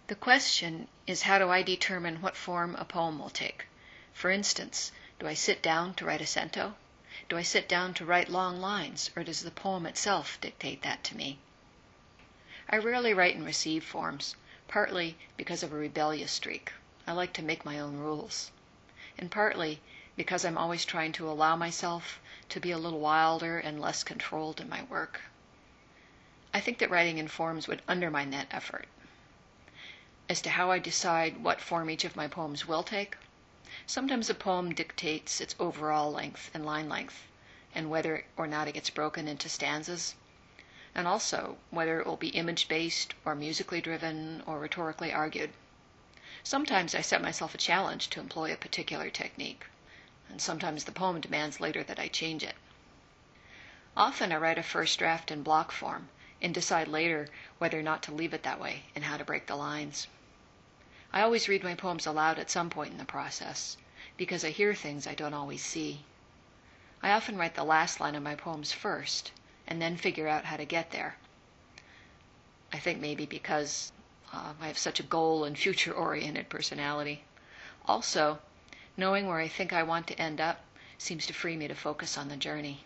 The question is, how do I determine what form a poem will take? For instance, do I sit down to write a cento? Do I sit down to write long lines, or does the poem itself dictate that to me? I rarely write in receive forms, partly because of a rebellious streak. I like to make my own rules. And partly because I'm always trying to allow myself to be a little wilder and less controlled in my work. I think that writing in forms would undermine that effort. As to how I decide what form each of my poems will take, sometimes a poem dictates its overall length and line length, and whether or not it gets broken into stanzas, and also whether it will be image-based or musically driven or rhetorically argued. Sometimes I set myself a challenge to employ a particular technique, and sometimes the poem demands later that I change it. Often I write a first draft in block form and decide later whether or not to leave it that way and how to break the lines. I always read my poems aloud at some point in the process, because I hear things I don't always see. I often write the last line of my poems first, and then figure out how to get there. I think maybe because I have such a goal and future-oriented personality. Also, knowing where I think I want to end up seems to free me to focus on the journey.